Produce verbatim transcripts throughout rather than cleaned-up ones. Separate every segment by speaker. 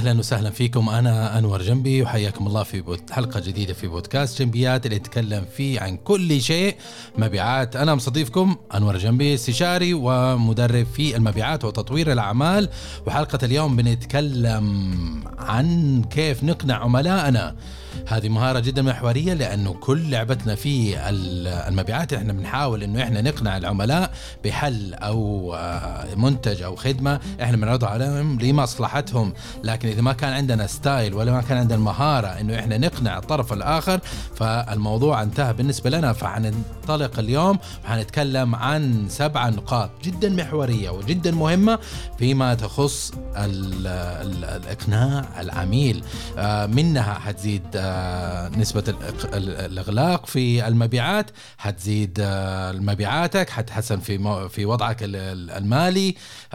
Speaker 1: أهلا وسهلا فيكم. أنا أنور جنبي وحياكم الله في حلقة جديدة في بودكاست جنبيات اللي يتكلم فيه عن كل شيء مبيعات. أنا مستضيفكم أنور جنبي، استشاري ومدرب في المبيعات وتطوير الأعمال. وحلقة اليوم بنتكلم عن كيف نقنع عملائنا. هذه مهارة جدا محورية، لأنه كل لعبتنا في المبيعات إحنا بنحاول إنه إحنا نقنع العملاء بحل أو منتج أو خدمة إحنا بنعرضها عليهم لمصلحتهم. لكن إذا ما كان عندنا ستايل ولا ما كان عندنا مهارة إنه إحنا نقنع الطرف الآخر، فالموضوع انتهى بالنسبة لنا. فحننطلق اليوم وحنتكلم عن سبع نقاط جدا محورية وجدا مهمة فيما تخص ال ال الإقناع العميل. منها حتزيد نسبة الإغلاق في المبيعات، حتزيد مبيعاتك، حتحسن في في وضعك المالي،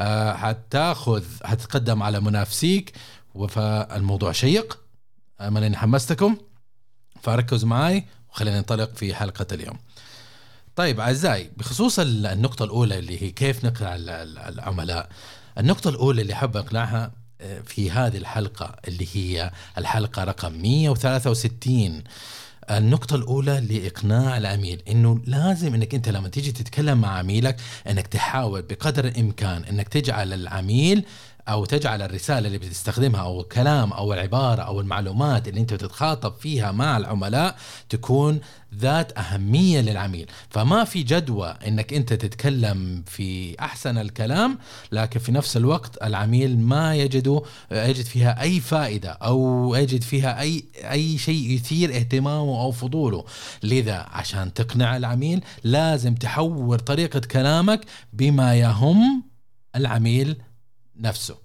Speaker 1: حتاخذ حتتقدم على منافسيك. فالموضوع شيق، أنا إني حمستكم، فاركزوا معي وخلينا ننطلق في حلقة اليوم. طيب أعزائي، بخصوص النقطة الأولى اللي هي كيف نقنع العملاء، النقطة الأولى اللي حاب أقنعها في هذه الحلقة اللي هي الحلقة رقم مية وثلاثة وستين. النقطة الأولى لإقناع العميل إنه لازم إنك أنت لما تيجي تتكلم مع عميلك إنك تحاول بقدر الإمكان إنك تجعل العميل أو تجعل الرسالة اللي بتستخدمها أو الكلام أو العبارة أو المعلومات اللي أنت تتخاطب فيها مع العملاء تكون ذات أهمية للعميل. فما في جدوى إنك أنت تتكلم في أحسن الكلام لكن في نفس الوقت العميل ما يجد يجد فيها أي فائدة أو يجد فيها أي أي شيء يثير اهتمامه أو فضوله. لذا عشان تقنع العميل لازم تحور طريقة كلامك بما يهم العميل نفسه.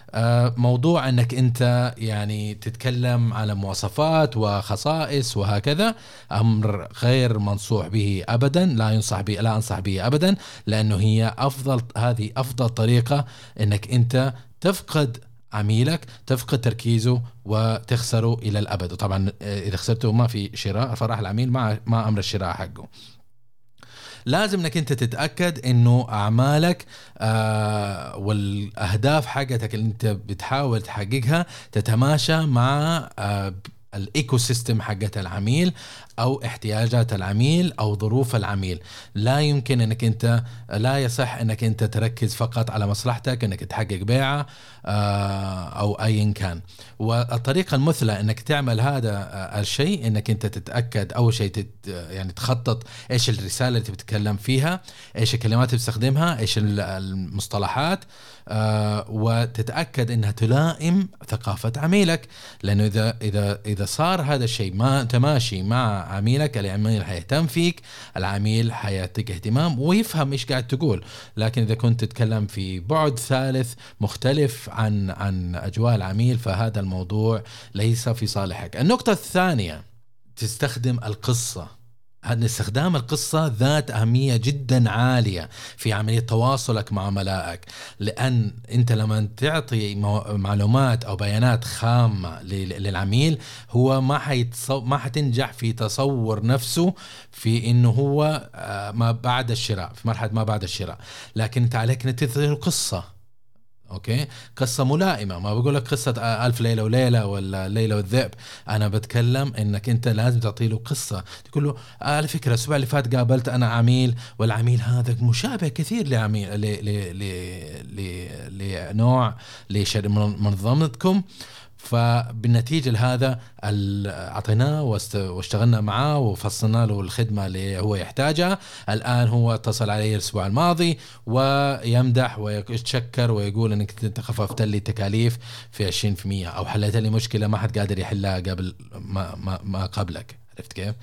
Speaker 1: موضوع أنك أنت يعني تتكلم على مواصفات وخصائص وهكذا أمر غير منصوح به أبدا، لا ينصح به لا أنصح به أبدا، لأنه هي أفضل هذه أفضل طريقة أنك أنت تفقد عميلك، تفقد تركيزه وتخسره إلى الأبد. وطبعا إذا خسرته ما في شراء، فراح العميل مع ما أمر الشراء حقه. لازم انك انت تتأكد انه اعمالك آه والاهداف حقتك اللي انت بتحاول تحققها تتماشى مع آه الايكو سيستم حقت العميل او احتياجات العميل او ظروف العميل. لا يمكن انك انت لا يصح انك انت تركز فقط على مصلحتك انك تحقق بيعة او ايا كان. والطريقة المثلى انك تعمل هذا الشيء انك انت تتأكد اول شيء تت يعني تخطط ايش الرسالة اللي تتكلم فيها، ايش الكلمات اللي تستخدمها، ايش المصطلحات، آه وتتأكد انها تلائم ثقافة عميلك. لانه اذا اذا اذا صار هذا الشيء ما تماشي مع عميلك، العميل حيهتم فيك، العميل حيعطيك اهتمام ويفهم ايش قاعد تقول. لكن اذا كنت تتكلم في بعد ثالث مختلف عن عن اجواء العميل فهذا الموضوع ليس في صالحك. النقطة الثانية، تستخدم القصة. هذا استخدام القصة ذات أهمية جدا عالية في عملية تواصلك مع عملائك، لأن أنت لما تعطي معلومات أو بيانات خامة للعميل هو ما حيتصو... ما حتنجح في تصور نفسه في إنه هو ما بعد الشراء، في مرحلة ما بعد الشراء. لكن أنت عليك أن تثير قصة، أوكي، قصة ملائمة. ما بقول لك قصة ألف ليلة وليلة ولا ليلة والذئب، أنا بتكلم إنك أنت لازم تعطي له قصة. تقول له على فكرة الأسبوع اللي فات قابلت أنا عميل، والعميل هذا مشابه كثير لعميل ل ل ل لنوع لشركة منظمتكم. فبالنتيجة لهذا أعطيناه واشتغلنا معاه وفصلنا له الخدمة اللي هو يحتاجها. الآن هو اتصل علي الأسبوع الماضي ويمدح ويتشكر ويقول أنك أنت خففت لي تكاليف في عشرين بالمئة أو حلت لي مشكلة ما حد قادر يحلها قبل ما, ما, ما قبلك. عرفت كيف؟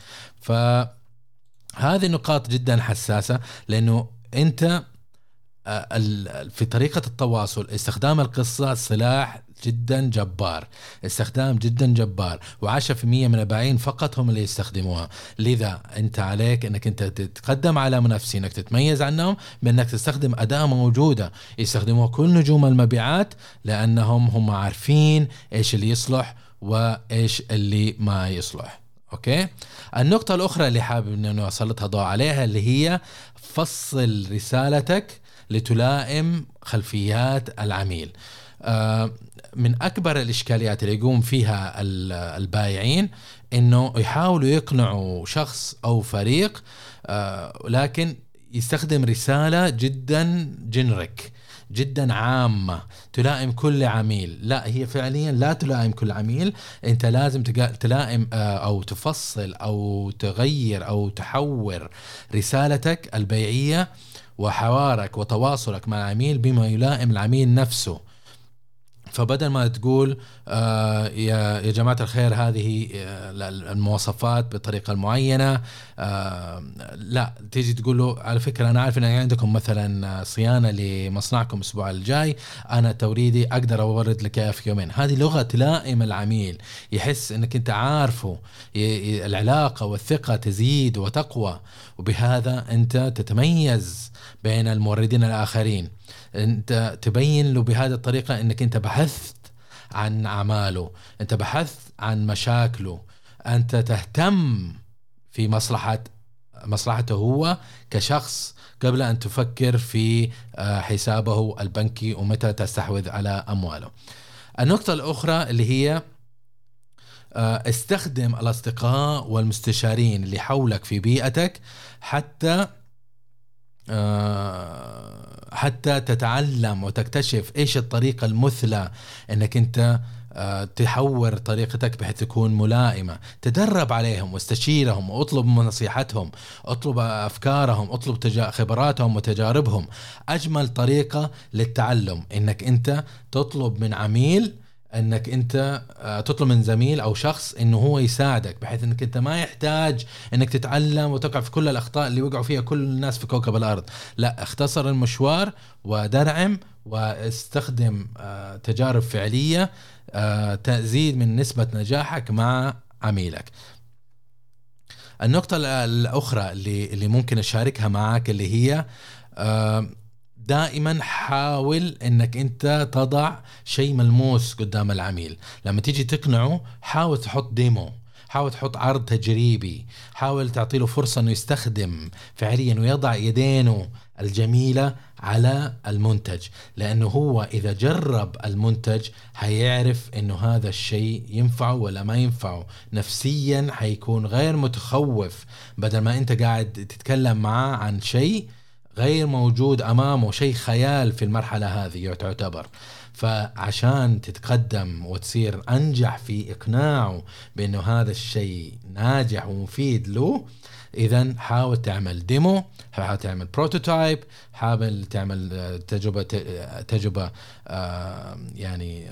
Speaker 1: فهذه نقاط جدا حساسة، لأنه أنت في طريقة التواصل استخدام القصة سلاح جدا جبار، استخدام جدا جبار، وعشرة في المية من البائعين فقط هم اللي يستخدموها. لذا انت عليك انك انت تتقدم على منافسين، انك تتميز عنهم بانك تستخدم أداة موجودة يستخدموها كل نجوم المبيعات، لانهم هم عارفين ايش اللي يصلح وايش اللي ما يصلح. اوكي، النقطة الاخرى اللي حابب انه اسلط ضوء عليها اللي هي فصل رسالتك لتلائم خلفيات العميل. من أكبر الإشكاليات اللي يقوم فيها البائعين إنه يحاولوا يقنعوا شخص أو فريق، لكن يستخدم رسالة جدا جنريك، جدا عامة تلائم كل عميل. لا، هي فعليا لا تلائم كل عميل. انت لازم تلائم او تفصل او تغير او تحور رسالتك البيعية وحوارك وتواصلك مع العميل بما يلائم العميل نفسه. فبدل ما تقول آه يا يا جماعة الخير هذه المواصفات بطريقة معينة، آه لا تيجي تقول له على فكرة أنا عارف أن عندكم مثلا صيانة لمصنعكم الأسبوع الجاي، أنا توريدي أقدر أورد لك في يومين. هذه لغة تلائم العميل، يحس أنك أنت عارفه، العلاقة والثقة تزيد وتقوى، وبهذا أنت تتميز بين الموردين الآخرين. انت تبين له بهذه الطريقة انك انت بحثت عن اعماله، انت بحثت عن مشاكله، انت تهتم في مصلحة مصلحته هو كشخص قبل ان تفكر في حسابه البنكي ومتى تستحوذ على امواله. النقطة الاخرى اللي هي استخدم الاصدقاء والمستشارين اللي حولك في بيئتك حتى حتى تتعلم وتكتشف إيش الطريقة المثلى أنك أنت تحور طريقتك بحيث تكون ملائمة. تدرب عليهم واستشيرهم واطلب من نصيحتهم، اطلب أفكارهم، اطلب تجا... خبراتهم وتجاربهم. أجمل طريقة للتعلم أنك أنت تطلب من عميل، انك انت تطلب من زميل او شخص انه هو يساعدك، بحيث انك انت ما يحتاج انك تتعلم وتقع في كل الاخطاء اللي وقعوا فيها كل الناس في كوكب الارض. لا، اختصر المشوار ودرعم واستخدم تجارب فعلية تزيد من نسبة نجاحك مع عميلك. النقطة الاخرى اللي اللي ممكن اشاركها معك اللي هي دائما حاول انك انت تضع شيء ملموس قدام العميل. لما تيجي تقنعه حاول تحط ديمو، حاول تحط عرض تجريبي، حاول تعطيله فرصة انه يستخدم فعليا ويضع يدينه الجميلة على المنتج، لانه هو اذا جرب المنتج هيعرف انه هذا الشيء ينفعه ولا ما ينفعه. نفسيا هيكون غير متخوف، بدل ما انت قاعد تتكلم معاه عن شيء غير موجود أمامه، شيء خيال في المرحلة هذه تعتبر. فعشان تتقدم وتصير أنجح في إقناعه بأنه هذا الشيء ناجح ومفيد له، إذن حاول تعمل ديمو، حاول تعمل بروتوتايب، حاول تعمل تجربة تجربة يعني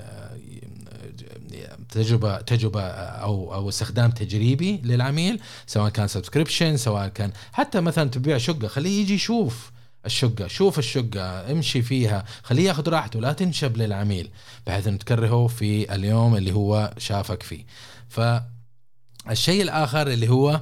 Speaker 1: تجربة تجربة أو أو استخدام تجريبي للعميل، سواء كان سبسكريبشن، سواء كان حتى مثلا تبيع شقة، خليه يجي يشوف الشقة، شوف الشقة، امشي فيها، خليه ياخذ راحته، لا تنشب للعميل بحيث أن تكرهه في اليوم اللي هو شافك فيه. فالشيء الآخر اللي هو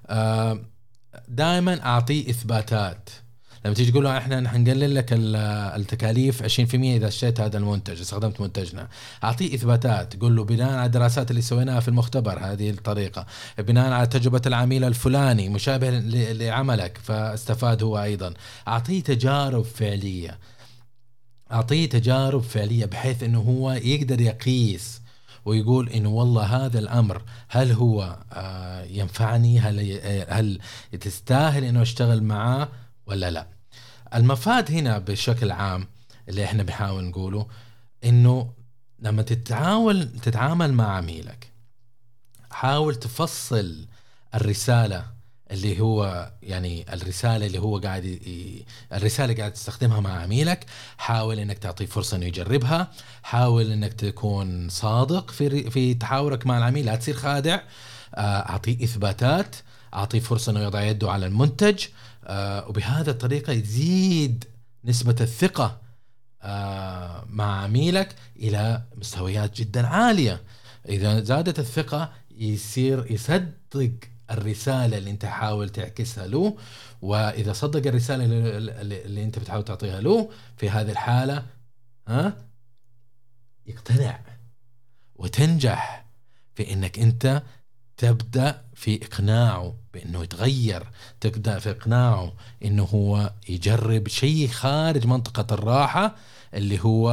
Speaker 1: دائما أعطيه إثباتات. لما تيجي تقول له احنا هنقلل لك التكاليف عشرين بالمئة اذا اشتريت هذا المنتج، استخدمت منتجنا، اعطيه اثباتات. تقول له بناء على الدراسات اللي سويناها في المختبر هذه الطريقه، بناء على تجربه العميل الفلاني مشابه لعملك فاستفاد هو ايضا. اعطيه تجارب فعليه، اعطيه تجارب فعليه بحيث انه هو يقدر يقيس ويقول إنه والله هذا الأمر هل هو ينفعني، هل هل تستاهل إنه أشتغل معاه ولا لا. المفاد هنا بشكل عام اللي إحنا بنحاول نقوله إنه لما تتعامل تتعامل مع عميلك، حاول تفصل الرسالة اللي هو يعني الرسالة اللي هو قاعد ي... الرسالة اللي قاعد تستخدمها مع عميلك. حاول انك تعطيه فرصة انه يجربها، حاول انك تكون صادق في في تحاورك مع العميل، لا تصير خادع. اعطيه اثباتات، اعطيه فرصة انه يضع يده على المنتج، وبهذا الطريقة يزيد نسبة الثقة مع عميلك الى مستويات جدا عالية. اذا زادت الثقة يصير يصدق الرسالة اللي انت حاول تعكسها له، واذا صدق الرسالة اللي انت بتحاول تعطيها له، في هذه الحالة ها يقتنع وتنجح في انك انت تبدأ في اقناعه بانه يتغير، تبدأ في اقناعه انه هو يجرب شيء خارج منطقة الراحة اللي هو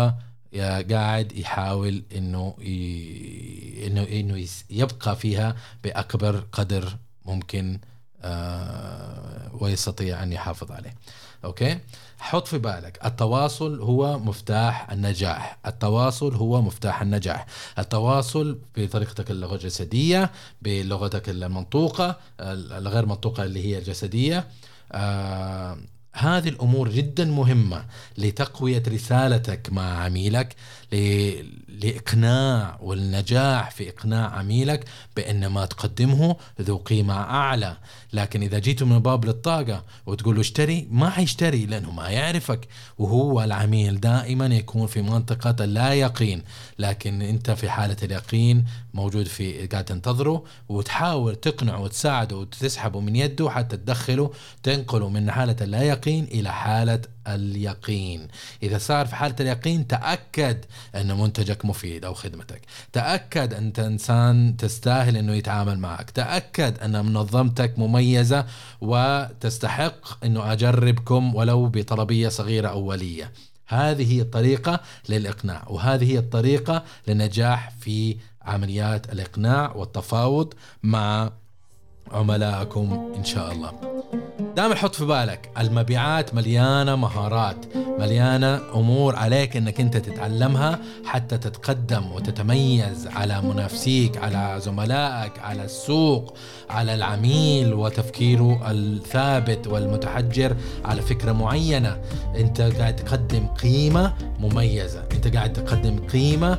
Speaker 1: قاعد يحاول إنه ي... إنه إنه يبقى فيها بأكبر قدر ممكن آه ويستطيع أن يحافظ عليه. أوكي، حط في بالك التواصل هو مفتاح النجاح. التواصل هو مفتاح النجاح. التواصل بطريقتك اللغة الجسدية، بلغتك المنطوقة الغير منطوقة اللي هي الجسدية. آه هذه الأمور جدا مهمة لتقوية رسالتك مع عميلك، لإقناع والنجاح في إقناع عميلك بأن ما تقدمه ذو قيمة أعلى. لكن إذا جيتوا من باب للطاقة وتقول له اشتري، ما حيشتري لأنه ما يعرفك. وهو العميل دائما يكون في منطقة لا يقين، لكن أنت في حالة اليقين موجود في قاعد تنتظره وتحاول تقنعه وتساعده وتسحبه من يده حتى تدخله تنقله من حالة اللا يقين إلى حالة اليقين. إذا صار في حالة اليقين تأكد أن منتجك مفيد أو خدمتك، تأكد أنت إنسان تستاهل أنه يتعامل معك، تأكد أن منظمتك مميزة وتستحق أنه أجربكم ولو بطلبية صغيرة أولية. هذه هي الطريقة للإقناع، وهذه هي الطريقة للنجاح في عمليات الإقناع والتفاوض مع عملائكم إن شاء الله. دائما حط في بالك المبيعات مليانة مهارات، مليانة أمور عليك أنك أنت تتعلمها حتى تتقدم وتتميز على منافسيك، على زملائك، على السوق، على العميل وتفكيره الثابت والمتحجر على فكرة معينة. أنت قاعد تقدم قيمة مميزة، أنت قاعد تقدم قيمة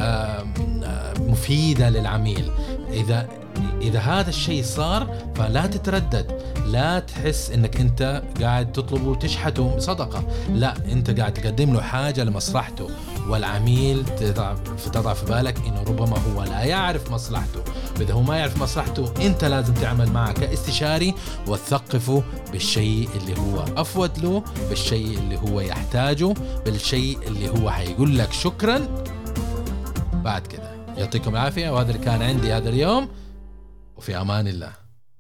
Speaker 1: مفيدة للعميل. إذا إذا هذا الشيء صار فلا تتردد، لا تحس إنك أنت قاعد تطلبه وتشحته صدقة، لا، أنت قاعد تقدم له حاجة لمصلحته. والعميل تضع تضع في بالك إنه ربما هو لا يعرف مصلحته، وإذا هو ما يعرف مصلحته أنت لازم تعمل معه كاستشاري وتثقفه بالشيء اللي هو أفوت له، بالشيء اللي هو يحتاجه، بالشيء اللي هو هيقول لك شكرا بعد كده. يعطيكم العافية، وهذا اللي كان عندي هذا اليوم، وفي أمان الله.